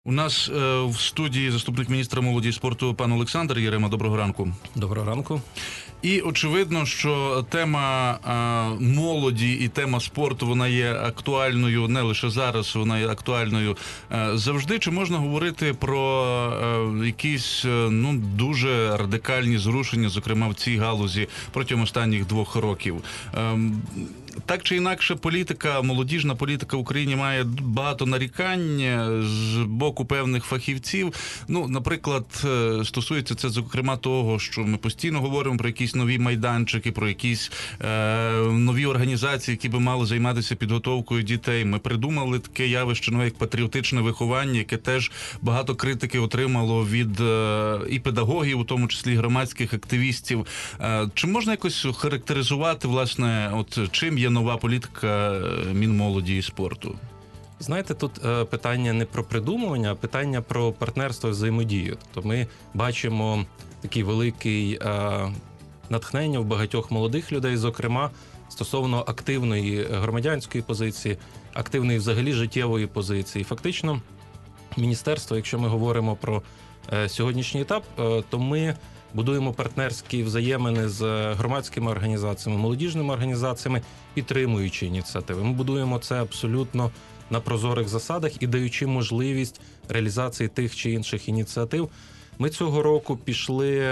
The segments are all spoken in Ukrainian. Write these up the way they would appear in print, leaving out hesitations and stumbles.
У нас в студії заступник міністра молоді і спорту пан Олександр Єрема. Доброго ранку. Доброго ранку. І очевидно, що тема молоді і тема спорту, вона є актуальною не лише зараз, вона є актуальною завжди. Чи можна говорити про якісь дуже радикальні зрушення, зокрема в цій галузі протягом останніх 2 років? Так чи інакше, молодіжна політика в Україні має багато нарікань з боку певних фахівців. Наприклад, стосується це, зокрема, того, що ми постійно говоримо про якісь нові майданчики, про якісь нові організації, які би мали займатися підготовкою дітей. Ми придумали таке явище, як патріотичне виховання, яке теж багато критики отримало від і педагогів, у тому числі громадських активістів. Чи можна якось характеризувати, власне, чим є нова політика Мінмолоді і спорту? Знаєте, тут питання не про придумування, а питання про партнерство і взаємодію. Тобто ми бачимо такий великий натхнення в багатьох молодих людей, зокрема, стосовно активної громадянської позиції, активної взагалі життєвої позиції. Фактично, міністерство, якщо ми говоримо про сьогоднішній етап, то ми будуємо партнерські взаємини з громадськими організаціями, молодіжними організаціями, підтримуючи ініціативи. Ми будуємо це абсолютно на прозорих засадах і даючи можливість реалізації тих чи інших ініціатив. Ми цього року пішли,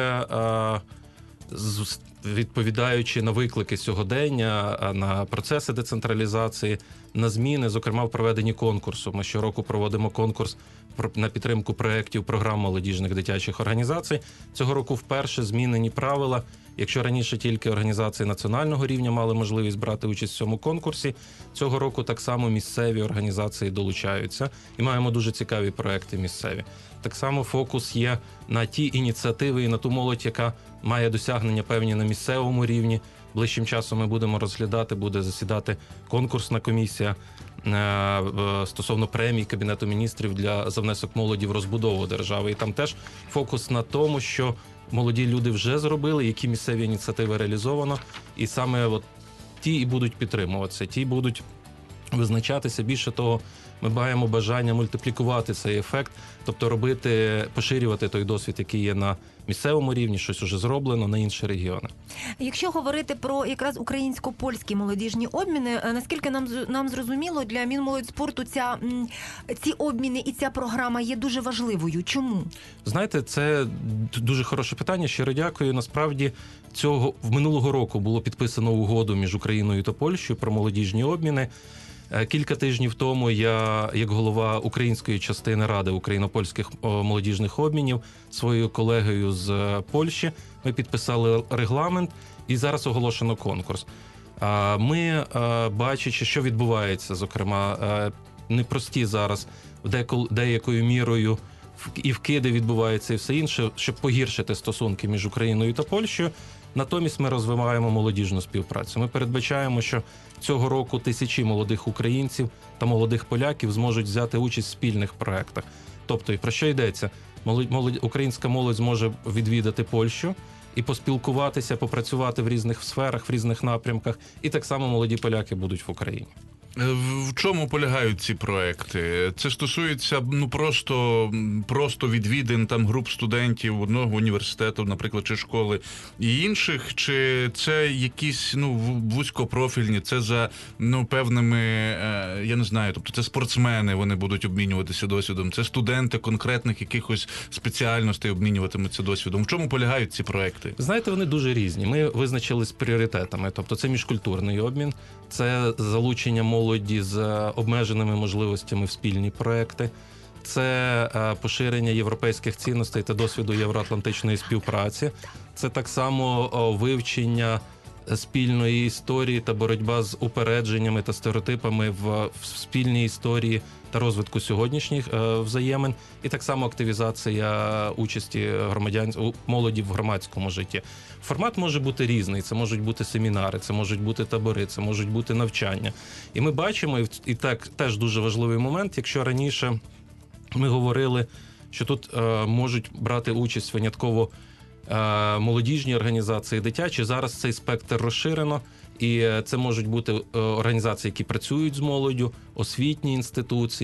відповідаючи на виклики сьогодення, на процеси децентралізації, на зміни, зокрема в проведенні конкурсу. Ми щороку проводимо конкурс на підтримку проєктів програм молодіжних дитячих організацій. Цього року вперше змінені правила. Якщо раніше тільки організації національного рівня мали можливість брати участь в цьому конкурсі, цього року так само місцеві організації долучаються. І маємо дуже цікаві проекти місцеві. Так само фокус є на ті ініціативи і на ту молодь, яка має досягнення певні на місцевому рівні. Ближчим часом ми будемо розглядати, буде засідати конкурсна комісія стосовно премій Кабінету міністрів за внесок молоді в розбудову держави. І там теж фокус на тому, що молоді люди вже зробили, які місцеві ініціативи реалізовано, і саме ті і будуть підтримуватися, ті будуть визначатися. Більше того, ми маємо бажання мультиплікувати цей ефект, тобто поширювати той досвід, який є на місцевому рівні, щось уже зроблено, на інші регіони. Якщо говорити про якраз українсько-польські молодіжні обміни, наскільки нам зрозуміло, для Мінмолодьспорту ці обміни і ця програма є дуже важливою. Чому? Знаєте, це дуже хороше питання, щиро дякую. Насправді, минулого року було підписано угоду між Україною та Польщею про молодіжні обміни. Кілька тижнів тому я, як голова української частини Ради україно-польських молодіжних обмінів, своєю колегою з Польщі, ми підписали регламент і зараз оголошено конкурс. Ми, бачачи, що відбувається, зокрема, непрості зараз деякою мірою і вкиди відбуваються і все інше, щоб погіршити стосунки між Україною та Польщею. Натомість ми розвиваємо молодіжну співпрацю. Ми передбачаємо, що цього року тисячі молодих українців та молодих поляків зможуть взяти участь в спільних проєктах. Тобто, і про що йдеться? Українська молодь зможе відвідати Польщу і поспілкуватися, попрацювати в різних сферах, в різних напрямках, і так само молоді поляки будуть в Україні. В чому полягають ці проекти? Це стосується просто відвідин груп студентів одного університету, наприклад, чи школи і інших, чи це якісь вузькопрофільні, це за певними, я не знаю, тобто це спортсмени, вони будуть обмінюватися досвідом, це студенти конкретних якихось спеціальностей обмінюватимуться досвідом. В чому полягають ці проекти? Знаєте, вони дуже різні. Ми визначились пріоритетами, тобто це міжкультурний обмін, це залучення молоді з обмеженими можливостями в спільні проекти, це поширення європейських цінностей та досвіду євроатлантичної співпраці, це так само вивчення спільної історії та боротьба з упередженнями та стереотипами в спільній історії та розвитку сьогоднішніх взаємин, і так само активізація участі молоді в громадському житті. Формат може бути різний, це можуть бути семінари, це можуть бути табори, це можуть бути навчання. І ми бачимо, і так теж дуже важливий момент, якщо раніше ми говорили, що тут можуть брати участь винятково молодіжні організації, дитячі, зараз цей спектр розширено, І це можуть бути організації, які працюють з молоддю, освітні інституції,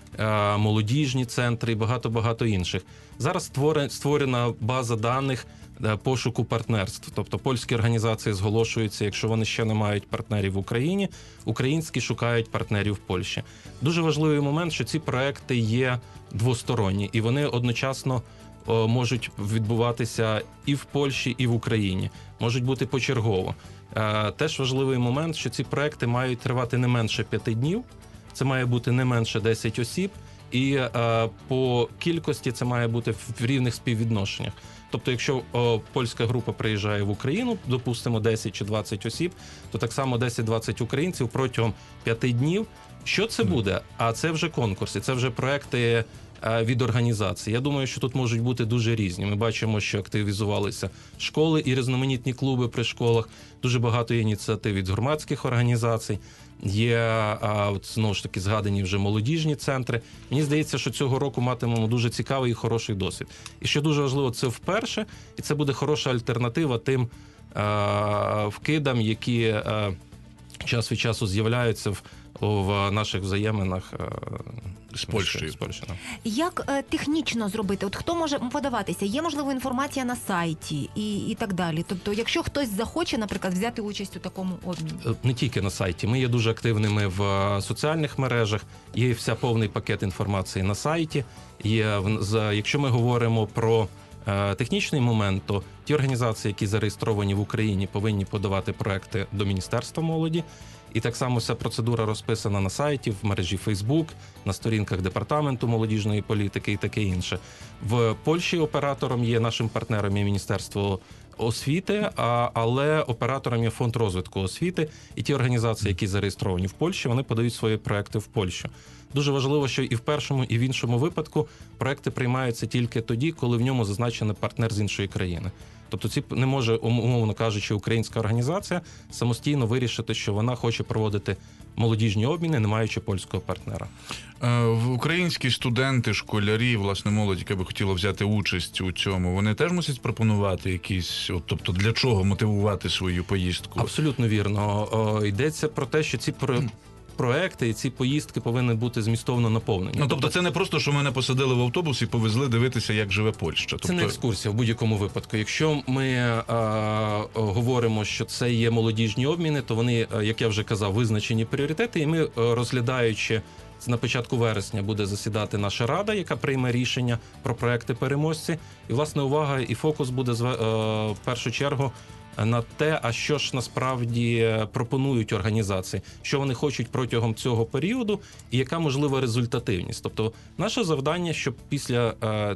молодіжні центри і багато інших. Зараз створена база даних пошуку партнерств. Тобто польські організації зголошуються, якщо вони ще не мають партнерів в Україні, українські шукають партнерів в Польщі. Дуже важливий момент, що ці проекти є двосторонні, і вони одночасно можуть відбуватися і в Польщі, і в Україні. Можуть бути почергово. Теж важливий момент, що ці проекти мають тривати не менше 5 днів, це має бути не менше 10 осіб, і по кількості це має бути в рівних співвідношеннях. Тобто, якщо польська група приїжджає в Україну, допустимо 10 чи 20 осіб, то так само 10-20 українців протягом 5 днів. Що це буде? А це вже конкурси, це вже проекти від організації. Я думаю, що тут можуть бути дуже різні. Ми бачимо, що активізувалися школи і різноманітні клуби при школах. Дуже багато є ініціатив від громадських організацій. Є, знову ж таки, згадані вже молодіжні центри. Мені здається, що цього року матимемо дуже цікавий і хороший досвід. І що дуже важливо, це вперше, і це буде хороша альтернатива тим вкидам, які час від часу з'являються в наших взаєминах з Польщею. Як технічно зробити? От хто може подаватися? Є, можливо, інформація на сайті і так далі? Тобто, якщо хтось захоче, наприклад, взяти участь у такому обміні? Не тільки на сайті. Ми є дуже активними в соціальних мережах. Є повний пакет інформації на сайті. Якщо ми говоримо про технічний момент, то ті організації, які зареєстровані в Україні, повинні подавати проекти до Міністерства молоді. І так само вся процедура розписана на сайті, в мережі Facebook, на сторінках Департаменту молодіжної політики і таке інше. В Польщі оператором є, нашим партнером є Міністерство освіти, але оператором є Фонд розвитку освіти. І ті організації, які зареєстровані в Польщі, вони подають свої проекти в Польщу. Дуже важливо, що і в першому, і в іншому випадку проекти приймаються тільки тоді, коли в ньому зазначений партнер з іншої країни. Тобто не може, умовно кажучи, українська організація самостійно вирішити, що вона хоче проводити молодіжні обміни, не маючи польського партнера. Українські студенти, школярі, власне, молодь, яка би хотіла взяти участь у цьому, вони теж мусять пропонувати якісь, тобто для чого мотивувати свою поїздку? Абсолютно вірно. Йдеться про те, що ці проекти і ці поїздки повинні бути змістовно наповнені. Тобто це не просто, що мене посадили в автобус і повезли дивитися, як живе Польща. Це не екскурсія в будь-якому випадку. Якщо ми говоримо, що це є молодіжні обміни, то вони, як я вже казав, визначені пріоритети, і ми, розглядаючи, на початку вересня буде засідати наша рада, яка прийме рішення про проекти-переможці. І, власне, увага і фокус буде в першу чергу на те, а що ж насправді пропонують організації, що вони хочуть протягом цього періоду і яка можлива результативність. Тобто наше завдання, щоб після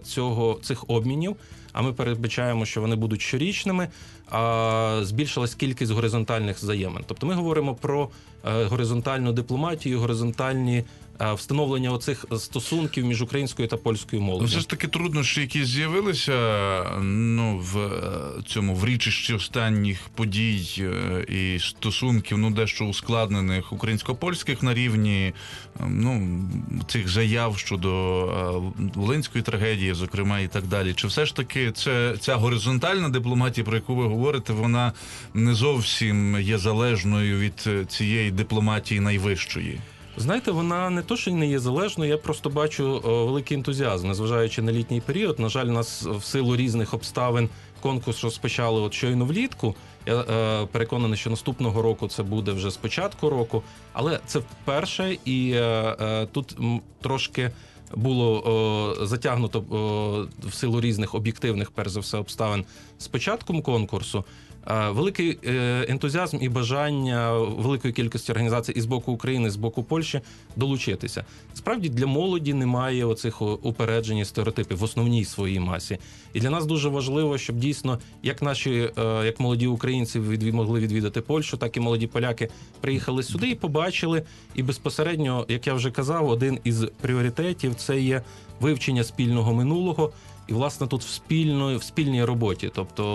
цих обмінів, а ми передбачаємо, що вони будуть щорічними, збільшилась кількість горизонтальних взаємин. Тобто ми говоримо про горизонтальну дипломатію, горизонтальні встановлення оцих стосунків між українською та польською молоддю. Все ж таки труднощі, які з'явилися в річищі останніх подій і стосунків, дещо ускладнених українсько-польських на рівні цих заяв щодо волинської трагедії, зокрема, і так далі. Чи все ж таки ця горизонтальна дипломатія, про яку ви говорите, вона не зовсім є залежною від цієї дипломатії найвищої? Знаєте, вона не то, що не є залежною, я просто бачу великий ентузіазм, незважаючи на літній період. На жаль, нас в силу різних обставин конкурс розпочали щойно влітку. Я переконаний, що наступного року це буде вже з початку року, але це вперше, і тут трошки було затягнуто в силу різних об'єктивних, перш за все, обставин з початком конкурсу. Великий ентузіазм і бажання великої кількості організацій і з боку України, і з боку Польщі долучитися. Справді, для молоді немає оцих упереджень і стереотипів в основній своїй масі. І для нас дуже важливо, щоб дійсно, як молоді українці могли відвідати Польщу, так і молоді поляки приїхали сюди і побачили. І безпосередньо, як я вже казав, один із пріоритетів – це є вивчення спільного минулого. І, власне, тут в спільній роботі, тобто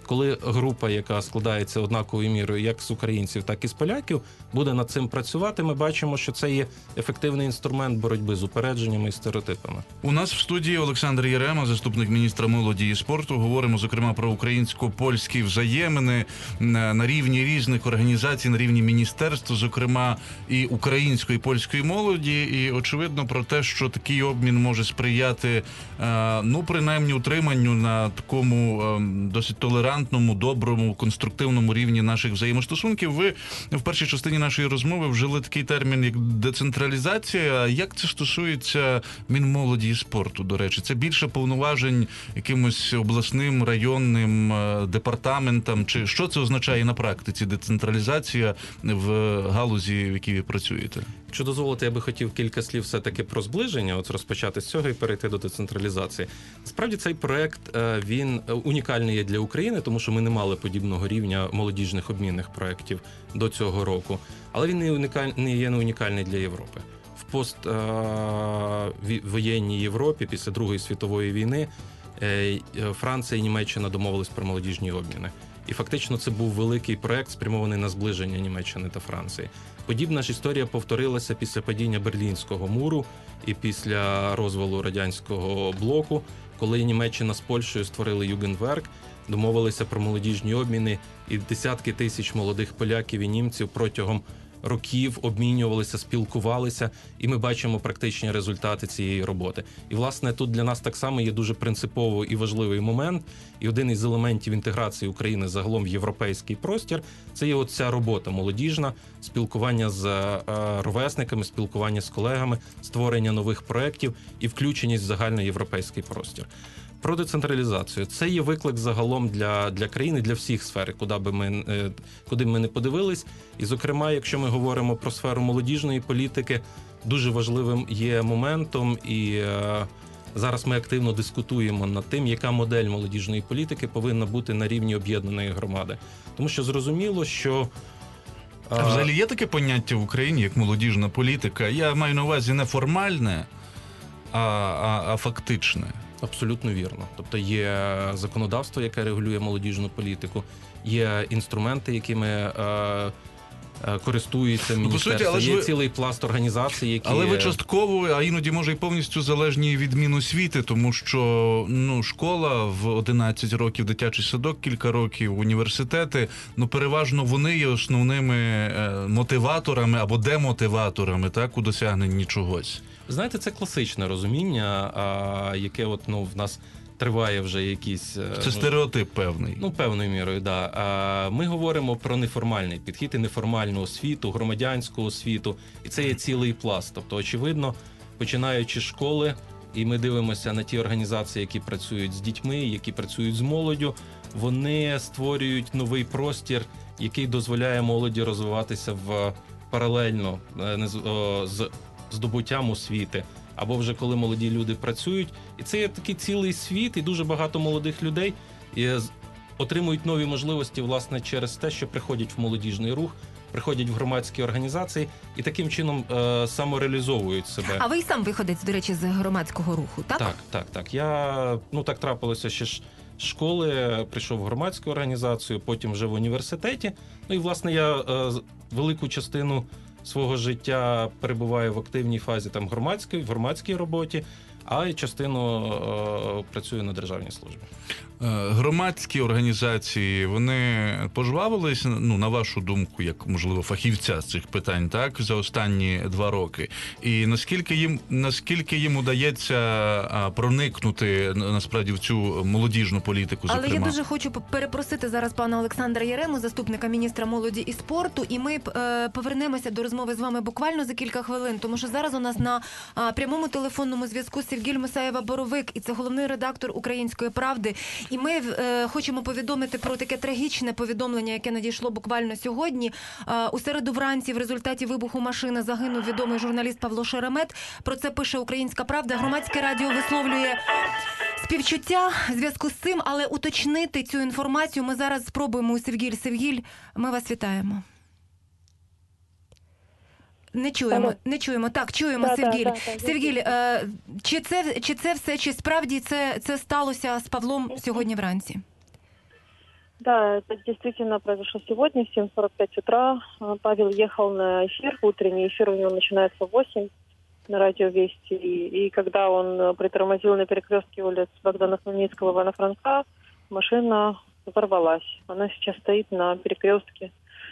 коли група, яка складається однаковою мірою як з українців, так і з поляків, буде над цим працювати, ми бачимо, що це є ефективний інструмент боротьби з упередженнями і стереотипами. У нас в студії Олександр Ярема, заступник міністра молоді і спорту. Говоримо, зокрема, про українсько-польські взаємини на рівні різних організацій, на рівні міністерств, зокрема, і української, і польської молоді. І, очевидно, про те, що такий обмін може сприяти, принаймні, утриманню на такому досить толерантному, доброму, конструктивному рівні наших взаємостосунків. Ви в першій частині нашої розмови вжили такий термін, як децентралізація. Як це стосується Мінмолоді і спорту, до речі? Це більше повноважень якимось обласним, районним департаментам? Чи що це означає на практиці, децентралізація в галузі, в якій ви працюєте? Якщо дозволите, я би хотів кілька слів все-таки про зближення, от розпочати з цього і перейти до децентралізації. Насправді цей проект, він унікальний є для України, тому що ми не мали подібного рівня молодіжних обмінних проєктів до цього року. Але він не є унікальний для Європи. В поствоєнній Європі після Другої світової війни Франція і Німеччина домовились про молодіжні обміни. І фактично це був великий проект, спрямований на зближення Німеччини та Франції. Подібна ж історія повторилася після падіння Берлінського муру і після розвалу радянського блоку, коли Німеччина з Польщею створили Югенверк, домовилися про молодіжні обміни, і десятки тисяч молодих поляків і німців протягом років обмінювалися, спілкувалися, і ми бачимо практичні результати цієї роботи. І, власне, тут для нас так само є дуже принциповий і важливий момент, і один із елементів інтеграції України загалом в європейський простір – це є оця робота молодіжна, спілкування з ровесниками, спілкування з колегами, створення нових проєктів і включеність в загальноєвропейський простір. Про децентралізацію. Це є виклик загалом для країни, для всіх сфер, куди б ми не подивились. І, зокрема, якщо ми говоримо про сферу молодіжної політики, дуже важливим є моментом, і зараз ми активно дискутуємо над тим, яка модель молодіжної політики повинна бути на рівні об'єднаної громади. Тому що зрозуміло, що... А взагалі є таке поняття в Україні, як молодіжна політика? Я маю на увазі не формальне, а фактичне. Абсолютно вірно. Тобто є законодавство, яке регулює молодіжну політику, є інструменти, якими користуються міністерства, є цілий пласт організацій, які... Але ви частково, а іноді, може, і повністю залежні від Міносвіти, тому що школа в 11 років, дитячий садок кілька років, університети, переважно вони є основними мотиваторами або демотиваторами, так, у досягненні чогось. Знаєте, це класичне розуміння, яке в нас триває вже якісь... Це стереотип певний. Певною мірою, да. Ми говоримо про неформальний підхід і неформальну освіту, громадянську освіту, і це є цілий пласт. Тобто, очевидно, починаючи з школи, і ми дивимося на ті організації, які працюють з дітьми, які працюють з молоддю, вони створюють новий простір, який дозволяє молоді розвиватися паралельно з здобуттям освіти, або вже коли молоді люди працюють. І це є такий цілий світ, і дуже багато молодих людей отримують нові можливості, власне, через те, що приходять в молодіжний рух, приходять в громадські організації і таким чином самореалізовують себе. А ви й сам виходець, до речі, з громадського руху, так? Так. Я, так трапилося ще з школи, прийшов в громадську організацію, потім вже в університеті. І, власне, я велику частину свого життя перебуваю в активній фазі в громадській роботі, а й частину працюю на державній службі. Громадські організації, вони пожвавились, на вашу думку, як, можливо, фахівця з цих питань, так, за останні 2 роки? І наскільки їм удається проникнути, насправді, в цю молодіжну політику, зокрема? Але я дуже хочу перепросити зараз пана Олександра Ярему, заступника міністра молоді і спорту, і ми повернемося до розмови з вами буквально за кілька хвилин, тому що зараз у нас на прямому телефонному зв'язку Севгіль Мусаєва-Боровик, і це головний редактор «Української правди». І ми хочемо повідомити про таке трагічне повідомлення, яке надійшло буквально сьогодні. У середу вранці в результаті вибуху машини загинув відомий журналіст Павло Шеремет. Про це пише «Українська правда». Громадське радіо висловлює співчуття в зв'язку з цим, але уточнити цю інформацію ми зараз спробуємо у Севгіль. Севгіль, ми вас вітаємо. Не чуємо. Так, чуємо, Севгіль. Севгіль, чи це все, чи справді це сталося з Павлом сьогодні вранці? Да, это действительно произошло сегодня в 7:45 утра. Павел ехал на эфир, утренний эфир у него начинается в 8 на радио Вести. И когда он притормозил на перекрестке улиц Богдана Хмельницкого, Ивана Франка, машина взорвалась. Она сейчас стоит на перекрестке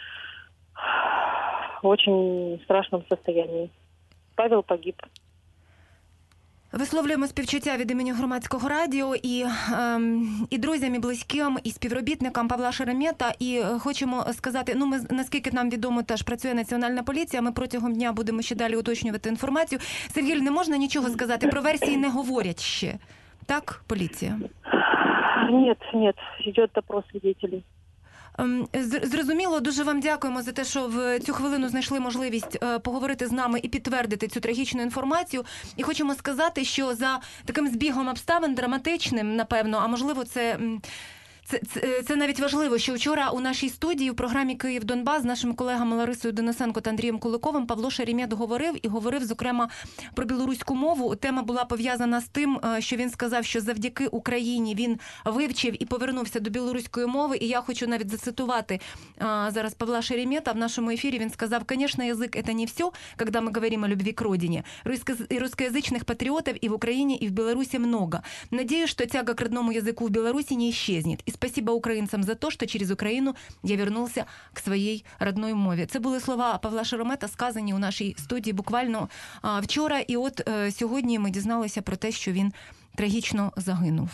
в очень страшном состоянии. Павел погиб. Висловлюємо співчуття від імені Громадського радіо і друзям, і близьким, і співробітникам Павла Шеремета. І хочемо сказати, ми, наскільки нам відомо, теж працює Національна поліція, ми протягом дня будемо ще далі уточнювати інформацію. Сергій, не можна нічого сказати, про версії не говорять ще. Так, поліція? Нет, идет допрос свидетелей. Зрозуміло, дуже вам дякуємо за те, що в цю хвилину знайшли можливість поговорити з нами і підтвердити цю трагічну інформацію. І хочемо сказати, що за таким збігом обставин, драматичним, напевно, а можливо це навіть важливо, що вчора у нашій студії в програмі «Київ-Донбас» з нашими колегами Ларисою Денисенко та Андрієм Куликовим Павло Шеремет говорив, зокрема, про білоруську мову. Тема була пов'язана з тим, що він сказав, що завдяки Україні він вивчив і повернувся до білоруської мови. І я хочу навіть зацитувати зараз Павла Шеремета в нашому ефірі. Він сказав: «Конечно, язык – это не все, когда мы говорим о любви к родине. Русскоязычных патриотов и в Украине, и в Беларуси много. Надеюсь, что тяга к родному языку в Беларуси не исчезнет. И спасибо украинцам за то, что через Украину я вернулся к своей родной мові». Це були слова Павла Шеремета, сказані у нашій студії буквально вчора. І от сьогодні ми дізналися про те, що він трагічно загинув.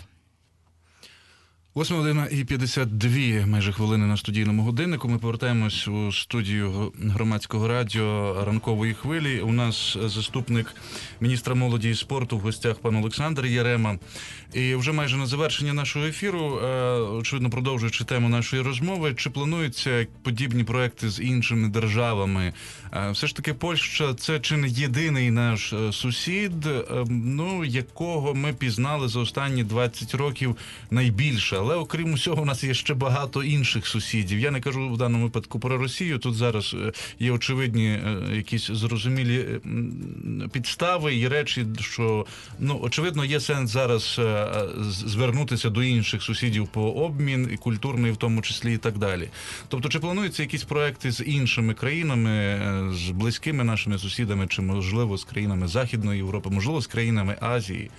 8:52 майже хвилини на студійному годиннику. Ми повертаємось у студію Громадського радіо ранкової хвилі. У нас заступник міністра молоді і спорту, в гостях пан Олександр Ярема. І вже майже на завершення нашого ефіру, очевидно, продовжуючи тему нашої розмови, чи плануються подібні проекти з іншими державами? Все ж таки, Польща – це чи не єдиний наш сусід, якого ми пізнали за останні 20 років найбільше. Але окрім усього, у нас є ще багато інших сусідів. Я не кажу в даному випадку про Росію. Тут зараз є очевидні якісь зрозумілі підстави і речі, що, очевидно, є сенс зараз звернутися до інших сусідів по обмін, і культурний в тому числі, і так далі. Тобто, чи плануються якісь проекти з іншими країнами, з близькими нашими сусідами, чи, можливо, з країнами Західної Європи, можливо, з країнами Азії?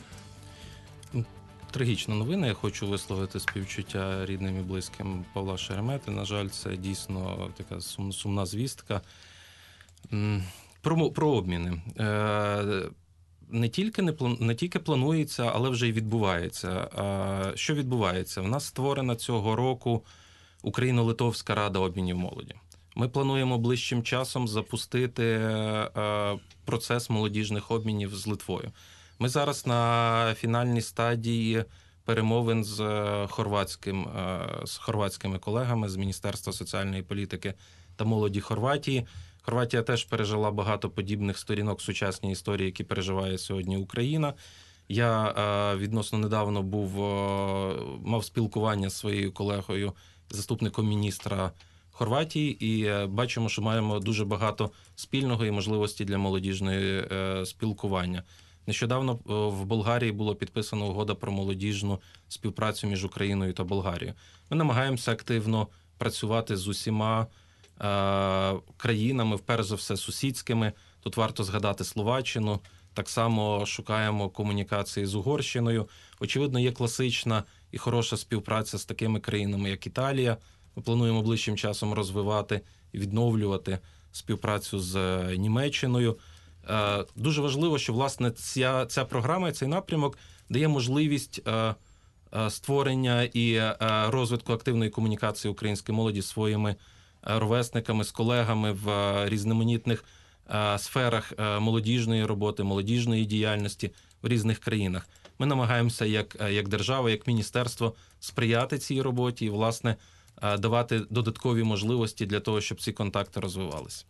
Трагічна новина. Я хочу висловити співчуття рідним і близьким Павла Шеремети. На жаль, це дійсно така сумна звістка. Про обміни. Не тільки планується, але вже й відбувається. Що відбувається? В нас створена цього року Україно-Литовська рада обмінів молоді. Ми плануємо ближчим часом запустити процес молодіжних обмінів з Литвою. Ми зараз на фінальній стадії перемовин з хорватськими колегами з Міністерства соціальної політики та молоді Хорватії. Хорватія теж пережила багато подібних сторінок в сучасній історії, які переживає сьогодні Україна. Я відносно недавно мав спілкування з своєю колегою, заступником міністра Хорватії, і бачимо, що маємо дуже багато спільного і можливості для молодіжної спілкування. Нещодавно в Болгарії було підписано угода про молодіжну співпрацю між Україною та Болгарією. Ми намагаємося активно працювати з усіма країнами, вперше за все сусідськими. Тут варто згадати Словаччину. Так само шукаємо комунікації з Угорщиною. Очевидно, є класична і хороша співпраця з такими країнами, як Італія. Ми плануємо ближчим часом розвивати і відновлювати співпрацю з Німеччиною. Дуже важливо, що, власне, ця програма, цей напрямок дає можливість створення і розвитку активної комунікації української молоді з своїми ровесниками, з колегами в різноманітних сферах молодіжної роботи, молодіжної діяльності в різних країнах. Ми намагаємося як держава, як міністерство сприяти цій роботі і, власне, давати додаткові можливості для того, щоб ці контакти розвивалися.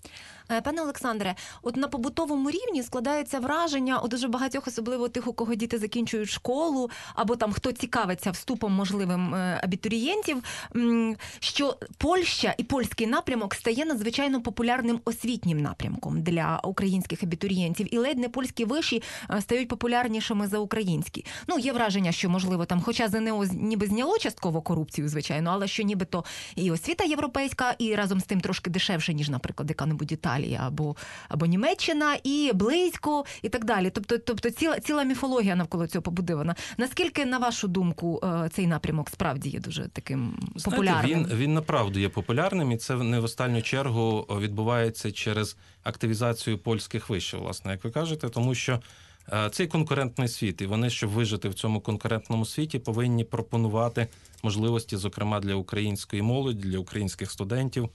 Пане Олександре, от на побутовому рівні складається враження у дуже багатьох, особливо тих, у кого діти закінчують школу, або там хто цікавиться вступом можливим абітурієнтів, що Польща і польський напрямок стає надзвичайно популярним освітнім напрямком для українських абітурієнтів. І ледь не польські виші стають популярнішими за українські. Ну, є враження, що, можливо, там, хоча ЗНО ніби зняло частково корупцію, звичайно, але що нібито і освіта європейська, і разом з тим трошки дешевше, ніж, наприклад, яка-небудь Італія або Німеччина, і близько, і так далі. Тобто ціла міфологія навколо цього побудована. Наскільки, на вашу думку, цей напрямок справді є дуже таким популярним? Знаєте, він направду є популярним, і це не в останню чергу відбувається через активізацію польських вишів, власне, як ви кажете, тому що цей конкурентний світ, і вони, щоб вижити в цьому конкурентному світі, повинні пропонувати можливості, зокрема, для української молоді, для українських студентів,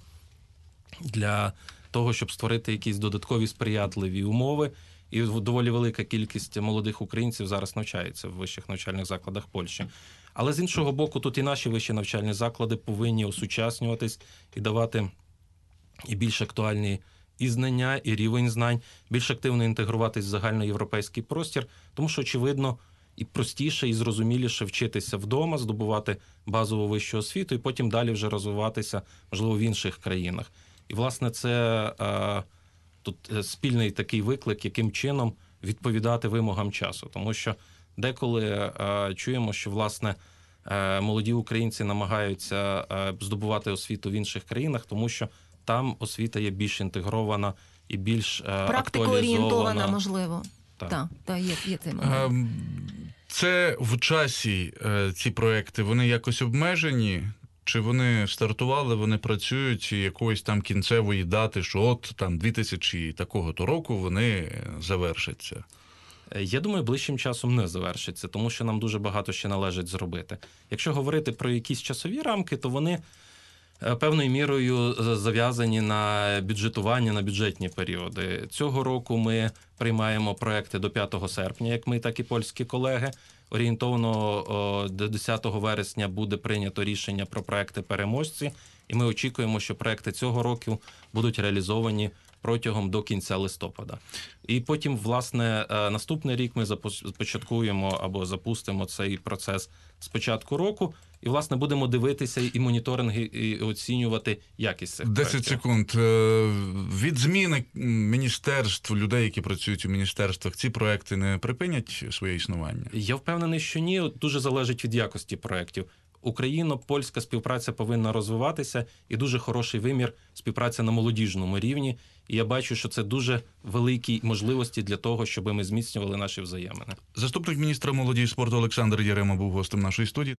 для того, щоб створити якісь додаткові сприятливі умови. І доволі велика кількість молодих українців зараз навчається в вищих навчальних закладах Польщі. Але з іншого боку, тут і наші вищі навчальні заклади повинні осучаснюватись і давати і більш актуальні і знання, і рівень знань, більш активно інтегруватись в загальноєвропейський простір, тому що, очевидно, і простіше, і зрозуміліше вчитися вдома, здобувати базову вищу освіту і потім далі вже розвиватися, можливо, в інших країнах. І, власне, це тут спільний такий виклик, яким чином відповідати вимогам часу. Тому що деколи чуємо, що, власне, молоді українці намагаються здобувати освіту в інших країнах, тому що там освіта є більш інтегрована і більш практикоорієнтована, можливо. Так, є цей момент. Це в часі, ці проекти, вони якось обмежені? Чи вони стартували, вони працюють, і якоїсь там кінцевої дати, що от там 2000 такого-то року вони завершаться? Я думаю, ближчим часом не завершиться, тому що нам дуже багато ще належить зробити. Якщо говорити про якісь часові рамки, то вони певною мірою зав'язані на бюджетування, на бюджетні періоди. Цього року ми приймаємо проекти до 5 серпня, як ми, так і польські колеги. Орієнтовно до 10 вересня буде прийнято рішення про проекти-переможці, і ми очікуємо, що проекти цього року будуть реалізовані протягом до кінця листопада. І потім, власне, наступний рік ми започаткуємо або запустимо цей процес з початку року, і, власне, будемо дивитися і моніторинги, і оцінювати якість цих 10 секунд. Від зміни міністерств, людей, які працюють у міністерствах, ці проекти не припинять своє існування? Я впевнений, що ні. Дуже залежить від якості проєктів. Україно-польська співпраця повинна розвиватися, і дуже хороший вимір співпраця на молодіжному рівні. І я бачу, що це дуже великі можливості для того, щоб ми зміцнювали наші взаємини. Заступник міністра молоді і спорту Олександр Ярема був гостем нашої студії.